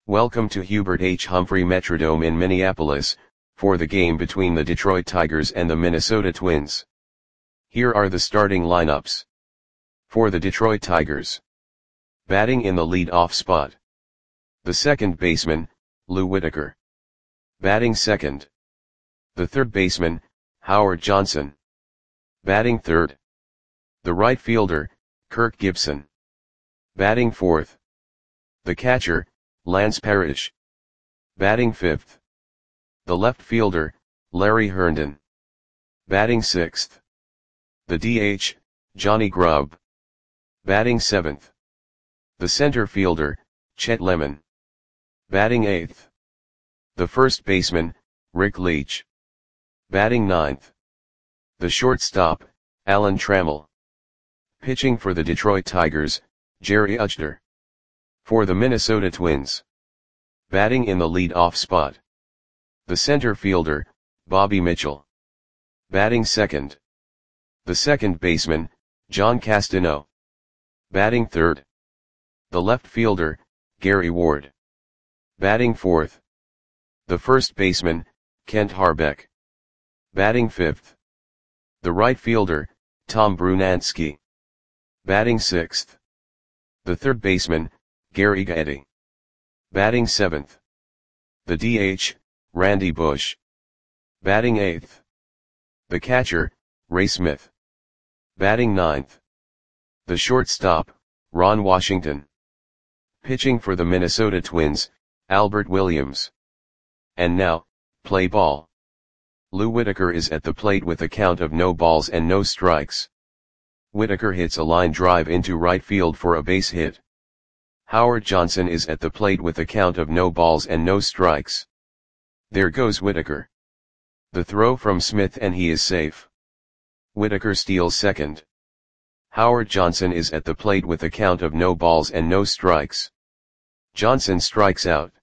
Welcome to Hubert H. Humphrey Metrodome in Minneapolis, for the game between the Detroit Tigers and the Minnesota Twins. Here are the starting lineups. For the Detroit Tigers. Batting in the lead-off spot. The second baseman, Lou Whitaker. Batting second. The third baseman, Howard Johnson. Batting third. The right fielder, Kirk Gibson. Batting fourth. The catcher, Lance Parrish. Batting fifth. The left fielder, Larry Herndon. Batting sixth. The DH, Johnny Grubb. Batting seventh. The center fielder, Chet Lemon. Batting eighth. The first baseman, Rick Leach. Batting ninth. The shortstop, Alan Trammell. Pitching for the Detroit Tigers, Jerry Uchter. For the Minnesota Twins. Batting in the lead-off spot. The center fielder, Bobby Mitchell. Batting second. The second baseman, John Castano. Batting third. The left fielder, Gary Ward. Batting fourth. The first baseman, Kent Harbeck. Batting fifth. The right fielder, Tom Brunansky. Batting sixth. The third baseman, Gary Getty. Batting seventh. The DH, Randy Bush. Batting eighth. The catcher, Ray Smith. Batting ninth. The shortstop, Ron Washington. Pitching for the Minnesota Twins, Albert Williams. And now, play ball. Lou Whitaker is at the plate with a count of no balls and no strikes. Whitaker hits a line drive into right field for a base hit. Howard Johnson is at the plate with a count of no balls and no strikes. There goes Whitaker. The throw from Smith and he is safe. Whitaker steals second. Howard Johnson is at the plate with a count of no balls and no strikes. Johnson strikes out.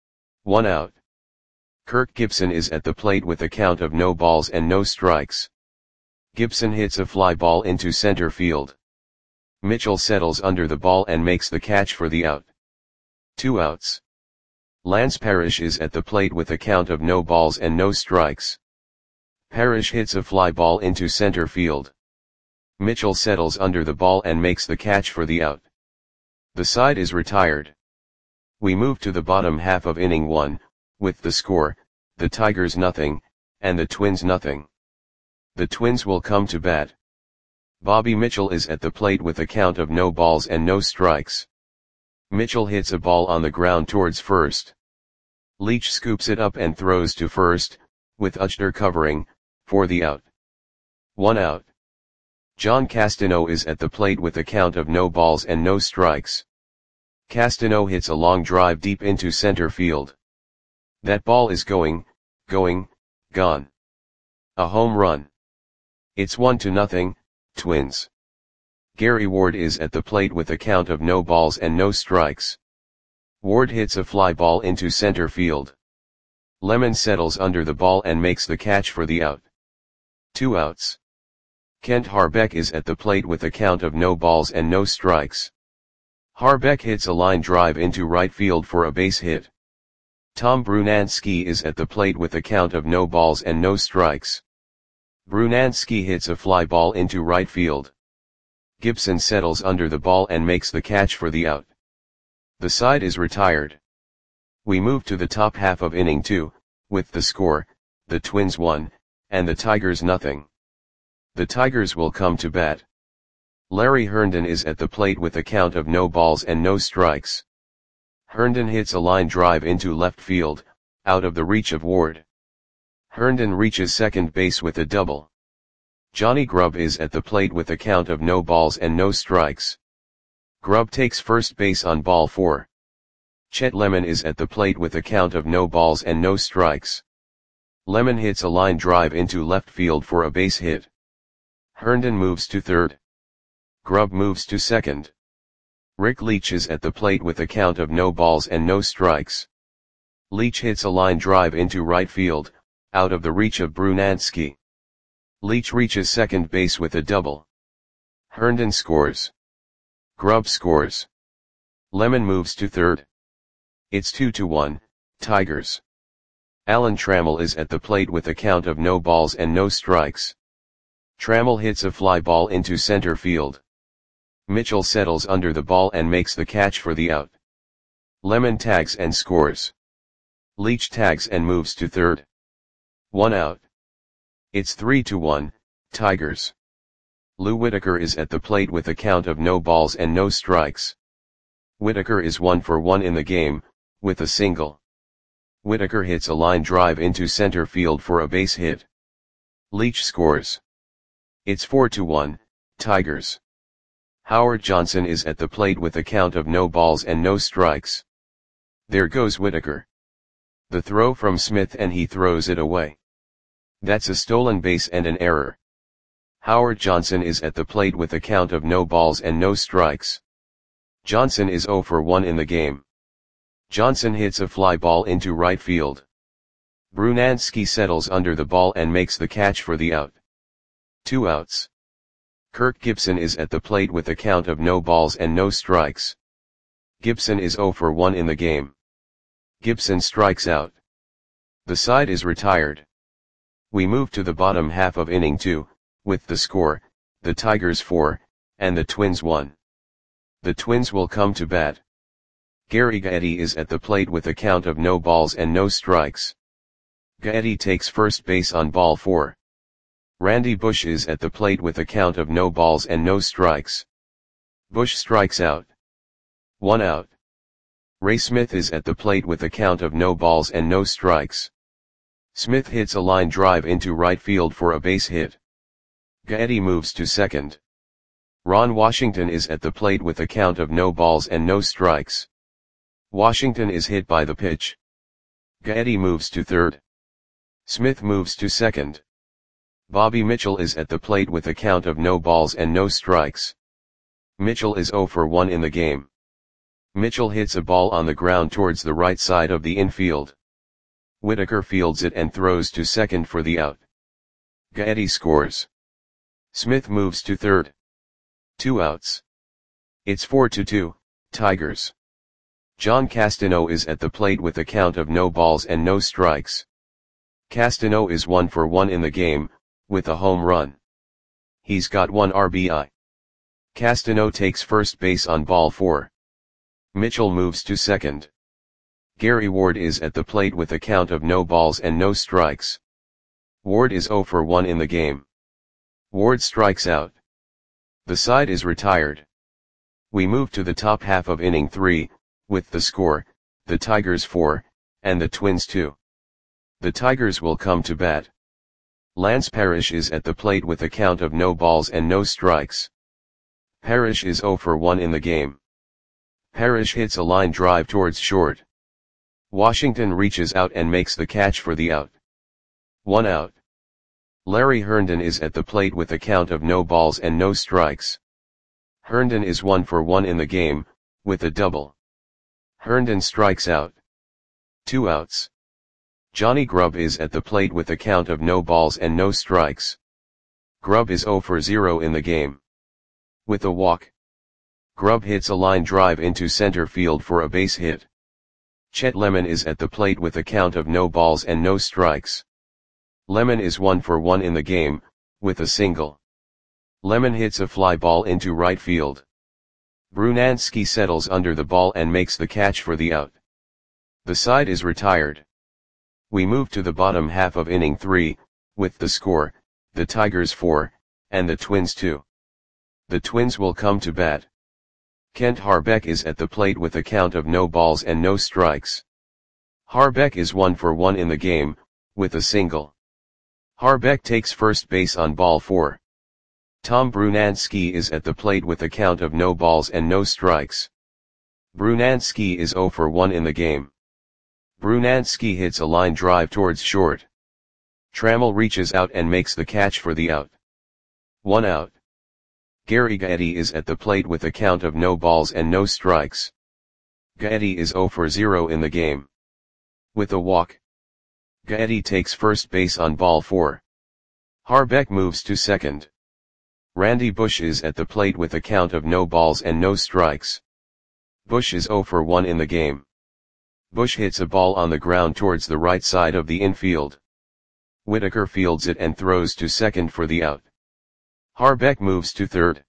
1 out. Kirk Gibson is at the plate with a count of no balls and no strikes. Gibson hits a fly ball into center field. Mitchell settles under the ball and makes the catch for the out. 2 outs. Lance Parrish is at the plate with a count of no balls and no strikes. Parrish hits a fly ball into center field. Mitchell settles under the ball and makes the catch for the out. The side is retired. We move to the bottom half of inning 1, with the score, the Tigers nothing, and the Twins nothing. The Twins will come to bat. Bobby Mitchell is at the plate with a count of no balls and no strikes. Mitchell hits a ball on the ground towards first. Leach scoops it up and throws to first, with Uchter covering, for the out. 1 out. John Castano is at the plate with a count of no balls and no strikes. Castano hits a long drive deep into center field. That ball is gone. A home run. It's 1-0, Twins. Gary Ward is at the plate with a count of no balls and no strikes. Ward hits a fly ball into center field. Lemon settles under the ball and makes the catch for the out. 2 outs. Kent Harbeck is at the plate with a count of no balls and no strikes. Harbeck hits a line drive into right field for a base hit. Tom Brunansky is at the plate with a count of no balls and no strikes. Brunansky hits a fly ball into right field. Gibson settles under the ball and makes the catch for the out. The side is retired. We move to the top half of inning 2, with the score, the Twins 1, and the Tigers nothing. The Tigers will come to bat. Larry Herndon is at the plate with a count of no balls and no strikes. Herndon hits a line drive into left field, out of the reach of Ward. Herndon reaches second base with a double. Johnny Grubb is at the plate with a count of no balls and no strikes. Grubb takes first base on ball 4. Chet Lemon is at the plate with a count of no balls and no strikes. Lemon hits a line drive into left field for a base hit. Herndon moves to third. Grubb moves to second. Rick Leach is at the plate with a count of no balls and no strikes. Leach hits a line drive into right field, out of the reach of Brunansky. Leach reaches second base with a double. Herndon scores. Grubb scores. Lemon moves to third. It's 2-1, Tigers. Alan Trammell is at the plate with a count of no balls and no strikes. Trammell hits a fly ball into center field. Mitchell settles under the ball and makes the catch for the out. Lemon tags and scores. Leach tags and moves to third. 1 out. It's 3-1, Tigers. Lou Whitaker is at the plate with a count of no balls and no strikes. Whitaker is 1 for 1 in the game, with a single. Whitaker hits a line drive into center field for a base hit. Leach scores. It's 4-1, Tigers. Howard Johnson is at the plate with a count of no balls and no strikes. There goes Whitaker. The throw from Smith and he throws it away. That's a stolen base and an error. Howard Johnson is at the plate with a count of no balls and no strikes. Johnson is 0 for 1 in the game. Johnson hits a fly ball into right field. Brunansky settles under the ball and makes the catch for the out. 2 outs. Kirk Gibson is at the plate with a count of no balls and no strikes. Gibson is 0 for 1 in the game. Gibson strikes out. The side is retired. We move to the bottom half of inning 2, with the score, the Tigers 4, and the Twins 1. The Twins will come to bat. Gary Gaetti is at the plate with a count of no balls and no strikes. Gaetti takes first base on ball 4. Randy Bush is at the plate with a count of no balls and no strikes. Bush strikes out. 1 out. Ray Smith is at the plate with a count of no balls and no strikes. Smith hits a line drive into right field for a base hit. Gaetti moves to second. Ron Washington is at the plate with a count of no balls and no strikes. Washington is hit by the pitch. Gaetti moves to third. Smith moves to second. Bobby Mitchell is at the plate with a count of no balls and no strikes. Mitchell is 0 for 1 in the game. Mitchell hits a ball on the ground towards the right side of the infield. Whitaker fields it and throws to second for the out. Gaetti scores. Smith moves to third. 2 outs. It's 4-2, Tigers. John Castano is at the plate with a count of no balls and no strikes. Castano is 1 for 1 in the game, with a home run. He's got 1 RBI. Castano takes first base on ball 4. Mitchell moves to second. Gary Ward is at the plate with a count of no balls and no strikes. Ward is 0 for 1 in the game. Ward strikes out. The side is retired. We move to the top half of inning 3, with the score, the Tigers 4, and the Twins 2. The Tigers will come to bat. Lance Parrish is at the plate with a count of no balls and no strikes. Parrish is 0 for 1 in the game. Parrish hits a line drive towards short. Washington reaches out and makes the catch for the out. 1 out. Larry Herndon is at the plate with a count of no balls and no strikes. Herndon is 1 for 1 in the game, with a double. Herndon strikes out. 2 outs. Johnny Grubb is at the plate with a count of no balls and no strikes. Grubb is 0 for 0 in the game. With a walk. Grubb hits a line drive into center field for a base hit. Chet Lemon is at the plate with a count of no balls and no strikes. Lemon is 1 for 1 in the game, with a single. Lemon hits a fly ball into right field. Brunansky settles under the ball and makes the catch for the out. The side is retired. We move to the bottom half of inning 3, with the score, the Tigers 4, and the Twins 2. The Twins will come to bat. Kent Harbeck is at the plate with a count of no balls and no strikes. Harbeck is 1 for 1 in the game, with a single. Harbeck takes first base on ball 4. Tom Brunansky is at the plate with a count of no balls and no strikes. Brunansky is 0 for 1 in the game. Brunansky hits a line drive towards short. Trammell reaches out and makes the catch for the out. 1 out. Gary Gaetti is at the plate with a count of no balls and no strikes. Gaetti is 0 for 0 in the game. With a walk. Gaetti takes first base on ball 4. Harbeck moves to second. Randy Bush is at the plate with a count of no balls and no strikes. Bush is 0 for 1 in the game. Bush hits a ball on the ground towards the right side of the infield. Whitaker fields it and throws to second for the out. Harbeck moves to third.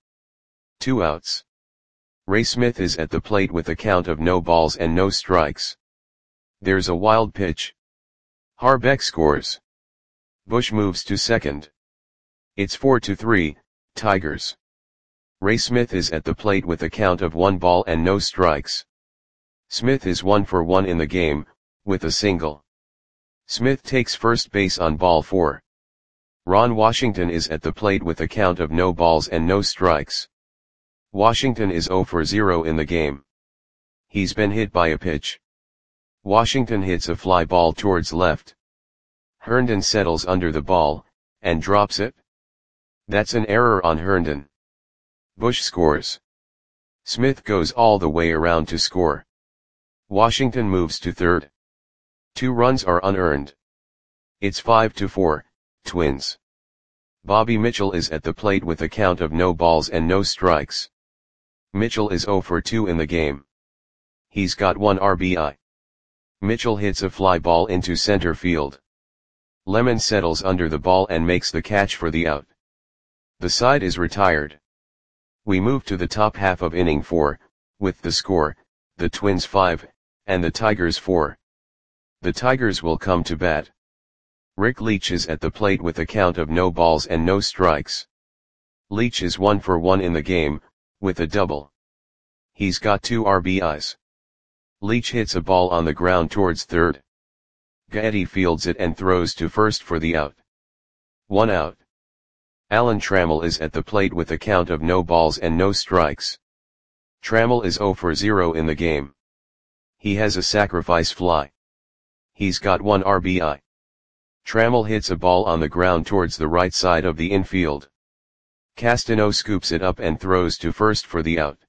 2 outs. Ray Smith is at the plate with a count of no balls and no strikes. There's a wild pitch. Harbeck scores. Bush moves to second. It's 4-3, Tigers. Ray Smith is at the plate with a count of 1 ball and no strikes. Smith is 1 for 1 in the game, with a single. Smith takes first base on ball 4. Ron Washington is at the plate with a count of no balls and no strikes. Washington is 0 for 0 in the game. He's been hit by a pitch. Washington hits a fly ball towards left. Herndon settles under the ball, and drops it. That's an error on Herndon. Bush scores. Smith goes all the way around to score. Washington moves to third. 2 runs are unearned. It's 5-4, Twins. Bobby Mitchell is at the plate with a count of no balls and no strikes. Mitchell is 0 for 2 in the game. He's got 1 RBI. Mitchell hits a fly ball into center field. Lemon settles under the ball and makes the catch for the out. The side is retired. We move to the top half of inning 4, with the score, the Twins 5, and the Tigers 4. The Tigers will come to bat. Rick Leach is at the plate with a count of no balls and no strikes. Leach is 1 for 1 in the game, with a double. He's got 2 RBIs. Leach hits a ball on the ground towards third. Gaetti fields it and throws to first for the out. 1 out. Alan Trammell is at the plate with a count of no balls and no strikes. Trammell is 0 for 0 in the game. He has a sacrifice fly. He's got 1 RBI. Trammell hits a ball on the ground towards the right side of the infield. Castano scoops it up and throws to first for the out.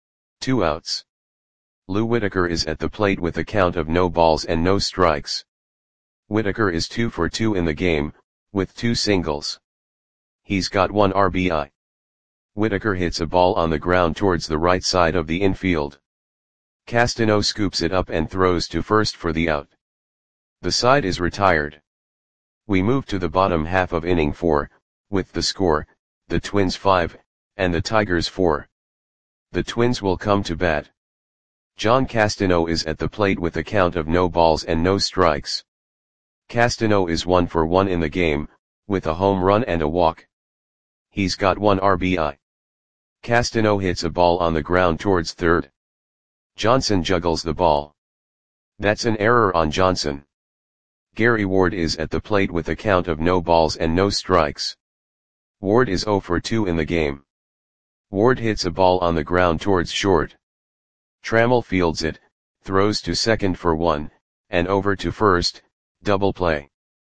2 outs. Lou Whitaker is at the plate with a count of no balls and no strikes. Whitaker is 2 for 2 in the game, with 2 singles. He's got 1 RBI. Whitaker hits a ball on the ground towards the right side of the infield. Castano scoops it up and throws to first for the out. The side is retired. We move to the bottom half of inning 4, with the score, the Twins 5, and the Tigers 4. The Twins will come to bat. John Castano is at the plate with a count of no balls and no strikes. Castano is 1 for 1 in the game, with a home run and a walk. He's got 1 RBI. Castano hits a ball on the ground towards third. Johnson juggles the ball. That's an error on Johnson. Gary Ward is at the plate with a count of no balls and no strikes. Ward is 0 for 2 in the game. Ward hits a ball on the ground towards short. Trammell fields it, throws to second for 1, and over to first, double play.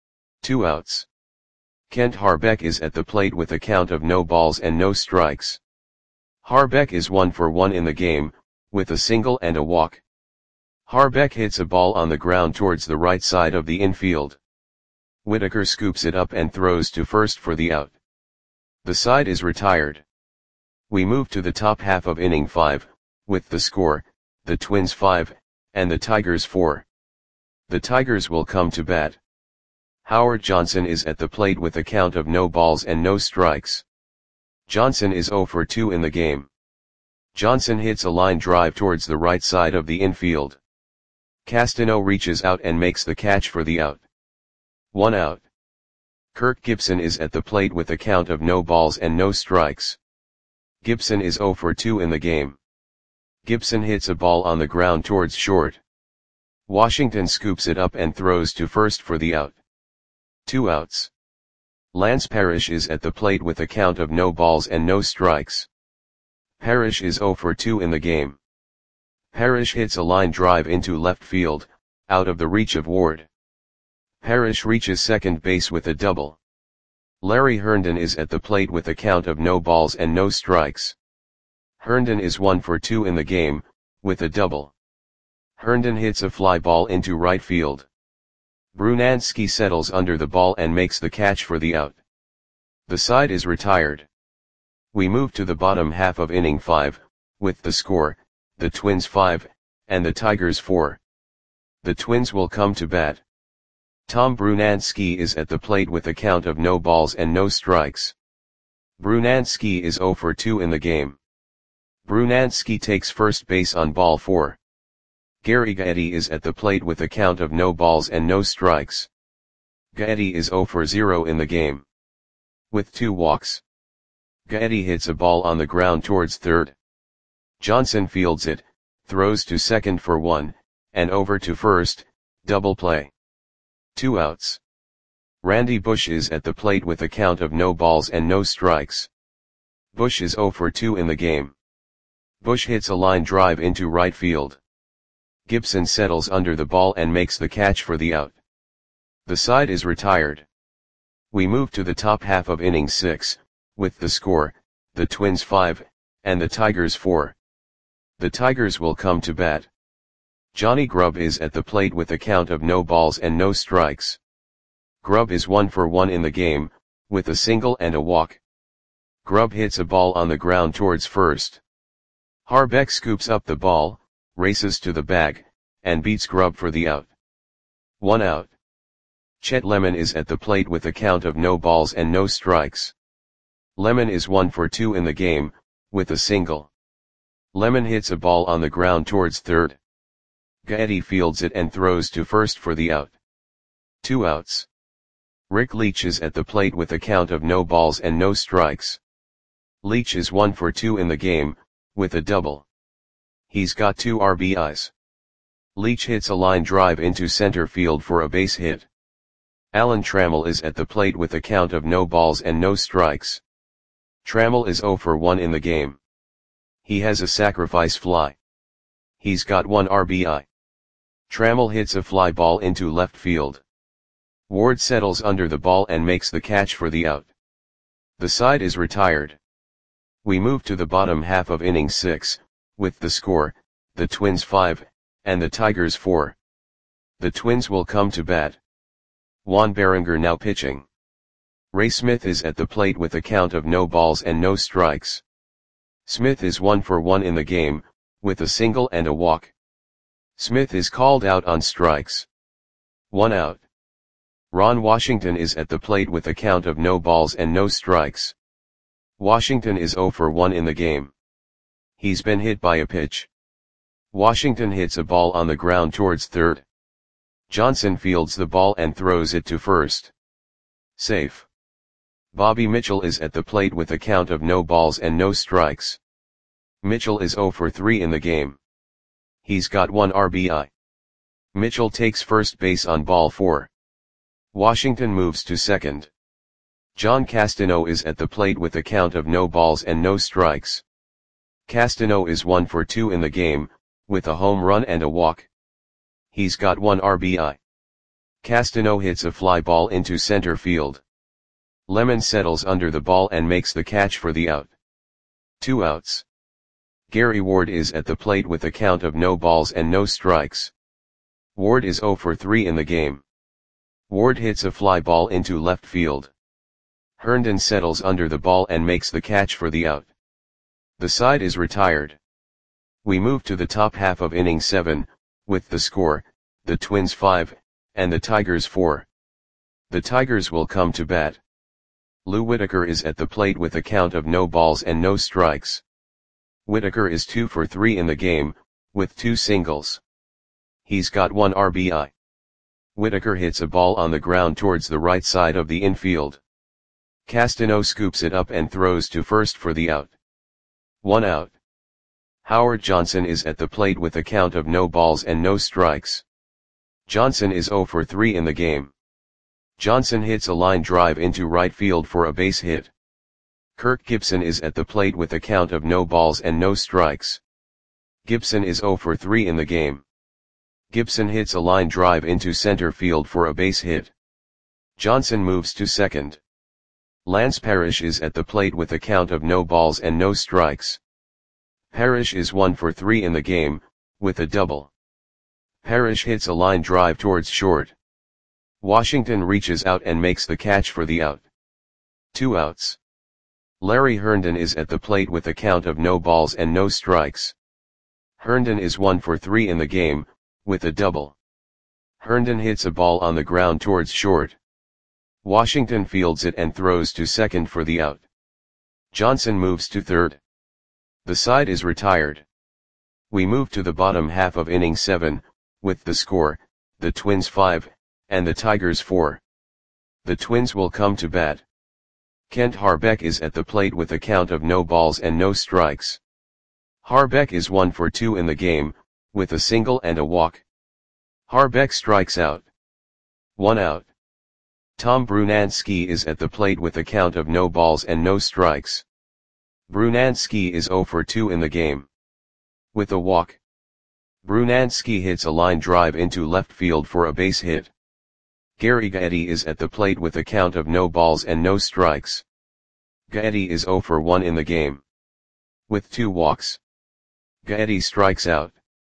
2 outs. Kent Harbeck is at the plate with a count of no balls and no strikes. Harbeck is 1 for 1 in the game, with a single and a walk. Harbeck hits a ball on the ground towards the right side of the infield. Whitaker scoops it up and throws to first for the out. The side is retired. We move to the top half of inning 5, with the score, the Twins 5, and the Tigers 4. The Tigers will come to bat. Howard Johnson is at the plate with a count of no balls and no strikes. Johnson is 0 for 2 in the game. Johnson hits a line drive towards the right side of the infield. Castano reaches out and makes the catch for the out. 1 out. Kirk Gibson is at the plate with a count of no balls and no strikes. Gibson is 0 for 2 in the game. Gibson hits a ball on the ground towards short. Washington scoops it up and throws to first for the out. 2 outs. Lance Parrish is at the plate with a count of no balls and no strikes. Parrish is 0 for 2 in the game. Parrish hits a line drive into left field, out of the reach of Ward. Parrish reaches second base with a double. Larry Herndon is at the plate with a count of no balls and no strikes. Herndon is 1 for 2 in the game, with a double. Herndon hits a fly ball into right field. Brunansky settles under the ball and makes the catch for the out. The side is retired. We move to the bottom half of inning 5, with the score, the Twins 5, and the Tigers 4. The Twins will come to bat. Tom Brunansky is at the plate with a count of no balls and no strikes. Brunansky is 0 for 2 in the game. Brunansky takes first base on ball 4. Gary Gaetti is at the plate with a count of no balls and no strikes. Gaetti is 0 for 0 in the game. With 2 walks. Gaetti hits a ball on the ground towards third. Johnson fields it, throws to second for 1, and over to first, double play. 2 outs. Randy Bush is at the plate with a count of no balls and no strikes. Bush is 0 for 2 in the game. Bush hits a line drive into right field. Gibson settles under the ball and makes the catch for the out. The side is retired. We move to the top half of inning 6, with the score, the Twins 5, and the Tigers 4. The Tigers will come to bat. Johnny Grubb is at the plate with a count of no balls and no strikes. Grubb is 1 for 1 in the game, with a single and a walk. Grubb hits a ball on the ground towards first. Harbeck scoops up the ball, races to the bag, and beats Grubb for the out. 1 out. Chet Lemon is at the plate with a count of no balls and no strikes. Lemon is 1 for 2 in the game, with a single. Lemon hits a ball on the ground towards third. Gaetti fields it and throws to first for the out. 2 outs. Rick Leach is at the plate with a count of no balls and no strikes. Leach is 1 for 2 in the game, with a double. He's got 2 RBIs. Leach hits a line drive into center field for a base hit. Alan Trammell is at the plate with a count of no balls and no strikes. Trammell is 0 for 1 in the game. He has a sacrifice fly. He's got 1 RBI. Trammell hits a fly ball into left field. Ward settles under the ball and makes the catch for the out. The side is retired. We move to the bottom half of inning 6, with the score, the Twins 5, and the Tigers 4. The Twins will come to bat. Juan Berenger now pitching. Ray Smith is at the plate with a count of no balls and no strikes. Smith is 1 for 1 in the game, with a single and a walk. Smith is called out on strikes. 1 out. Ron Washington is at the plate with a count of no balls and no strikes. Washington is 0 for 1 in the game. He's been hit by a pitch. Washington hits a ball on the ground towards third. Johnson fields the ball and throws it to first. Safe. Bobby Mitchell is at the plate with a count of no balls and no strikes. Mitchell is 0 for 3 in the game. He's got 1 RBI. Mitchell takes first base on ball 4. Washington moves to second. John Castano is at the plate with a count of no balls and no strikes. Castano is 1 for 2 in the game, with a home run and a walk. He's got 1 RBI. Castano hits a fly ball into center field. Lemon settles under the ball and makes the catch for the out. 2 outs. Gary Ward is at the plate with a count of no balls and no strikes. Ward is 0 for 3 in the game. Ward hits a fly ball into left field. Herndon settles under the ball and makes the catch for the out. The side is retired. We move to the top half of inning 7, with the score, the Twins 5, and the Tigers 4. The Tigers will come to bat. Lou Whitaker is at the plate with a count of no balls and no strikes. Whitaker is 2 for 3 in the game, with 2 singles. He's got 1 RBI. Whitaker hits a ball on the ground towards the right side of the infield. Castano scoops it up and throws to first for the out. 1 out. Howard Johnson is at the plate with a count of no balls and no strikes. Johnson is 0 for 3 in the game. Johnson hits a line drive into right field for a base hit. Kirk Gibson is at the plate with a count of no balls and no strikes. Gibson is 0 for 3 in the game. Gibson hits a line drive into center field for a base hit. Johnson moves to second. Lance Parrish is at the plate with a count of no balls and no strikes. Parrish is 1 for 3 in the game, with a double. Parrish hits a line drive towards short. Washington reaches out and makes the catch for the out. 2 outs. Larry Herndon is at the plate with a count of no balls and no strikes. Herndon is 1 for 3 in the game, with a double. Herndon hits a ball on the ground towards short. Washington fields it and throws to second for the out. Johnson moves to third. The side is retired. We move to the bottom half of inning 7, with the score, the Twins 5, and the Tigers 4. The Twins will come to bat. Kent Harbeck is at the plate with a count of no balls and no strikes. Harbeck is 1 for 2 in the game, with a single and a walk. Harbeck strikes out. 1 out. Tom Brunansky is at the plate with a count of no balls and no strikes. Brunansky is 0 for 2 in the game. With a walk. Brunansky hits a line drive into left field for a base hit. Gary Gaetti is at the plate with a count of no balls and no strikes. Gaetti is 0 for 1 in the game. With 2 walks. Gaetti strikes out.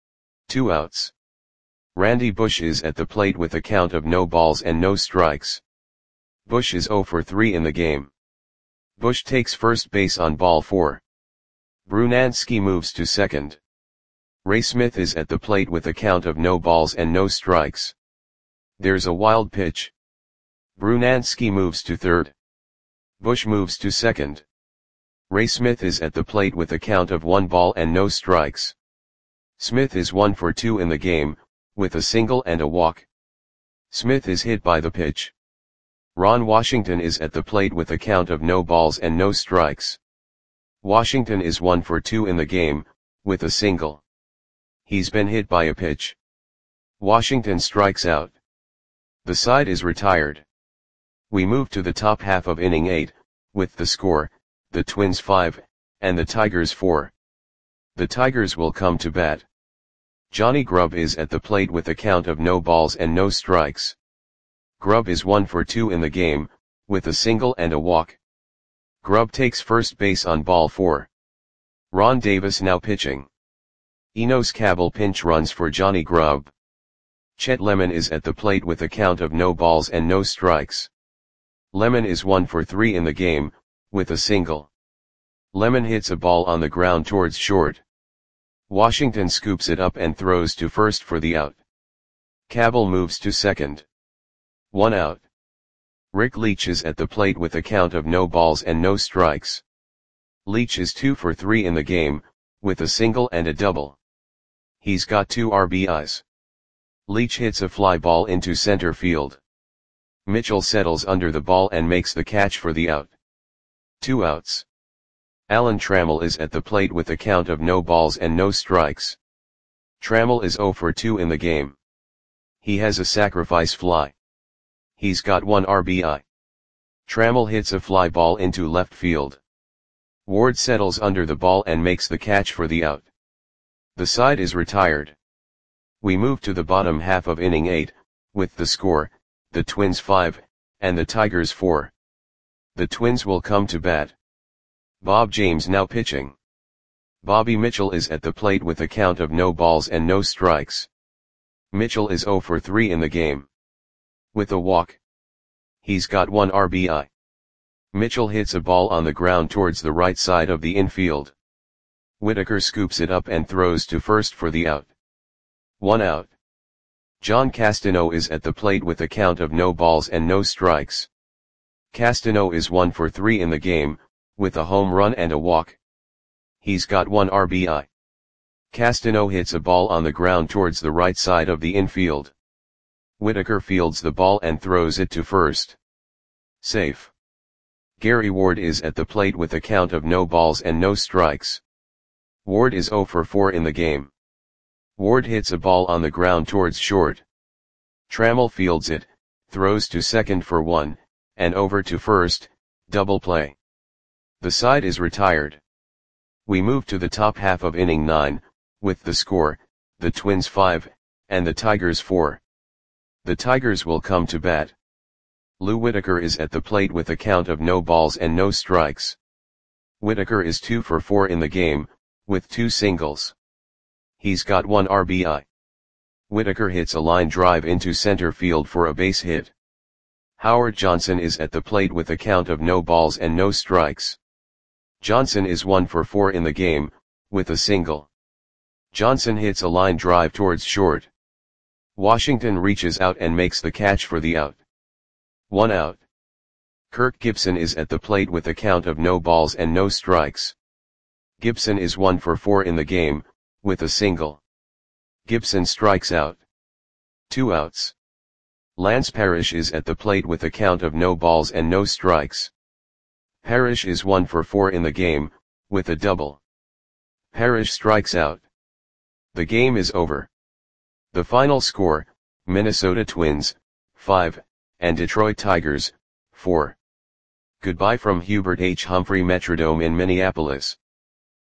2 outs. Randy Bush is at the plate with a count of no balls and no strikes. Bush is 0 for 3 in the game. Bush takes first base on ball 4. Brunansky moves to second. Ray Smith is at the plate with a count of no balls and no strikes. There's a wild pitch. Brunansky moves to third. Bush moves to second. Ray Smith is at the plate with a count of 1 ball and no strikes. Smith is 1 for 2 in the game, with a single and a walk. Smith is hit by the pitch. Ron Washington is at the plate with a count of no balls and no strikes. Washington is 1 for 2 in the game, with a single. He's been hit by a pitch. Washington strikes out. The side is retired. We move to the top half of inning 8, with the score, the Twins 5, and the Tigers 4. The Tigers will come to bat. Johnny Grubb is at the plate with a count of no balls and no strikes. Grubb is 1 for 2 in the game, with a single and a walk. Grubb takes first base on ball 4. Ron Davis now pitching. Enos Cabell pinch runs for Johnny Grubb. Chet Lemon is at the plate with a count of no balls and no strikes. Lemon is 1 for 3 in the game, with a single. Lemon hits a ball on the ground towards short. Washington scoops it up and throws to first for the out. Cabell moves to second. 1 out. Rick Leach is at the plate with a count of no balls and no strikes. Leach is 2 for 3 in the game, with a single and a double. He's got 2 RBIs. Leach hits a fly ball into center field. Mitchell settles under the ball and makes the catch for the out. 2 outs. Alan Trammell is at the plate with a count of no balls and no strikes. Trammell is 0 for 2 in the game. He has a sacrifice fly. He's got 1 RBI. Trammell hits a fly ball into left field. Ward settles under the ball and makes the catch for the out. The side is retired. We move to the bottom half of inning 8, with the score, the Twins 5, and the Tigers 4. The Twins will come to bat. Bob James now pitching. Bobby Mitchell is at the plate with a count of no balls and no strikes. Mitchell is 0 for 3 in the game. With a walk. He's got 1 RBI. Mitchell hits a ball on the ground towards the right side of the infield. Whitaker scoops it up and throws to first for the out. 1 out. John Castano is at the plate with a count of no balls and no strikes. Castano is 1 for 3 in the game, with a home run and a walk. He's got 1 RBI. Castano hits a ball on the ground towards the right side of the infield. Whitaker fields the ball and throws it to first. Safe. Gary Ward is at the plate with a count of no balls and no strikes. Ward is 0 for 4 in the game. Ward hits a ball on the ground towards short. Trammell fields it, throws to second for 1, and over to first, double play. The side is retired. We move to the top half of inning 9, with the score, the Twins 5, and the Tigers 4. The Tigers will come to bat. Lou Whitaker is at the plate with a count of no balls and no strikes. Whitaker is 2 for 4 in the game, with 2 singles. He's got 1 RBI. Whitaker hits a line drive into center field for a base hit. Howard Johnson is at the plate with a count of no balls and no strikes. Johnson is 1 for 4 in the game, with a single. Johnson hits a line drive towards short. Washington reaches out and makes the catch for the out. 1 out. Kirk Gibson is at the plate with a count of no balls and no strikes. Gibson is 1 for 4 in the game, with a single. Gibson strikes out. 2 outs. Lance Parrish is at the plate with a count of no balls and no strikes. Parrish is 1 for 4 in the game, with a double. Parrish strikes out. The game is over. The final score, Minnesota Twins, 5, and Detroit Tigers, 4. Goodbye from Hubert H. Humphrey Metrodome in Minneapolis.